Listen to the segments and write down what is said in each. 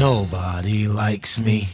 Nobody likes me.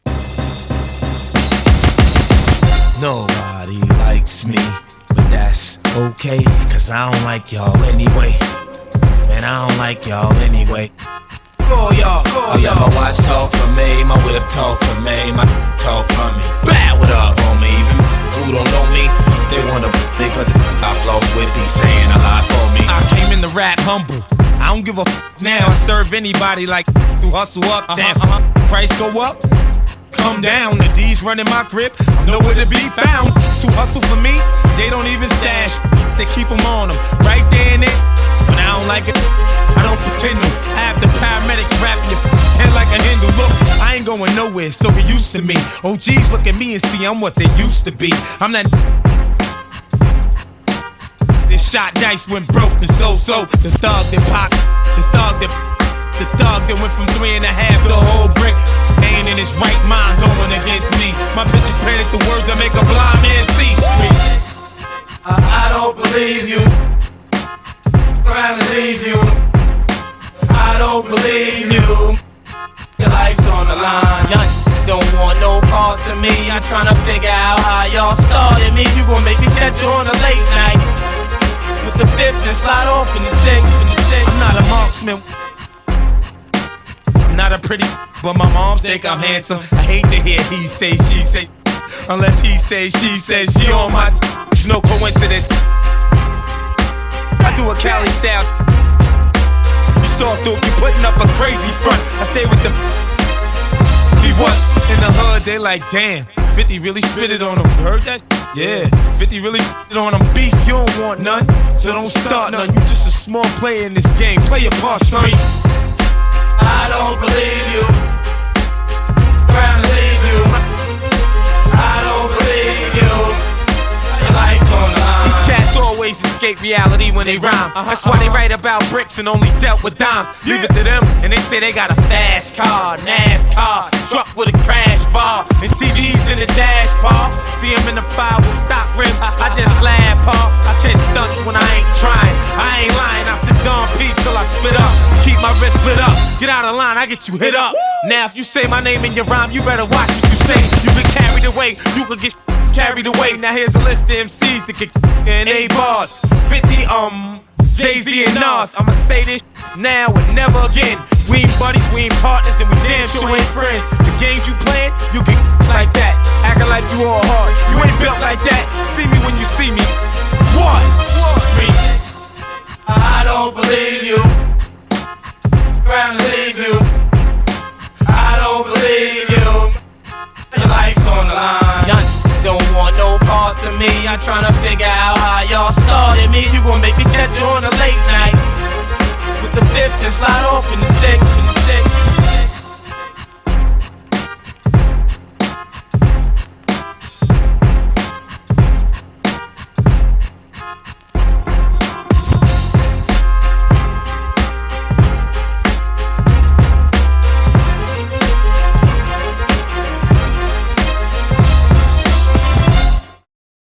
Nobody likes me. But that's okay, cause I don't like y'all anyway. Man, I don't like y'all anyway. Call y'all. Let my watch talk for me, my whip talk for me, my talk for me. Bad, what up, homie? Even who don't know me, they wanna because I floss with me, saying a lot for me. I came in the rap humble. I don't give a now. I serve anybody like through hustle up, down. Price go up, come down. The D's running my grip, I'm nowhere to be found. To hustle for me, they don't even stash. They keep them on them, right there in it. When I don't like it, I don't pretend to. I have the paramedics wrapping your head like a handle. Look, I ain't going nowhere, so get used to me. OGs look at me and see I'm what they used to be. I'm that. This shot dice went broke and so. The thug that popped, the thug that went from 3.5 to the whole brick. Ain't in his right mind going against me. My pictures painted the words that make a blind man see. Street. I don't believe you. Trying to leave you. I don't believe you. Your life's on the line. Y'all don't want no parts of me. I'm trying to figure out how y'all started me. You gon' make me catch you on a late night with the fifth and slide off in the sixth. I'm not a marksman. I'm not a pretty, but my moms think I'm handsome. I hate to hear he say, she say, unless he say, she says she on my. It's no coincidence. I do a Cali style. You saw through, you putting up a crazy front. I stay with the. Be what? In the hood, they like, damn, 50 really spit it on them. You heard that? Yeah, 50 really spit it on them. Beef, you don't want none, so don't start none. You just a small player in this game. Play your part, son. I don't believe you. Trying to leave you. I don't believe you. Your life's on the line. These cats always escape reality when they rhyme. That's why they write about bricks and only dealt with dimes. Leave it to them, and they say they got a fast car, NASCAR, truck with a crash bar, and TVs in the dash, Paul. See him in the fire with stock rims. I just laugh, Paul. I catch stunts when I ain't trying. I ain't lying. I sip Don P till I spit up. Keep my wrist split up. Get out of line, I get you hit up. Now if you say my name in your rhyme, you better watch what you say. You get carried away, you could get carried away. Now here's a list of MCs that get in 8 bars. 50 Jay-Z and Nas. I'ma say this now and never again. We ain't buddies, we ain't partners, and we damn sure ain't friends. The games you playing, you get like that. Acting like you all hard. You ain't built like that. See me when you see me. What? Street. I don't believe you. Trying to leave you. I don't believe you. Your life's on the line. Y'all don't want no parts of me. I'm trying to figure out how y'all started me. You gon' make me catch you on a late night with the fifth and slide off in the sixth.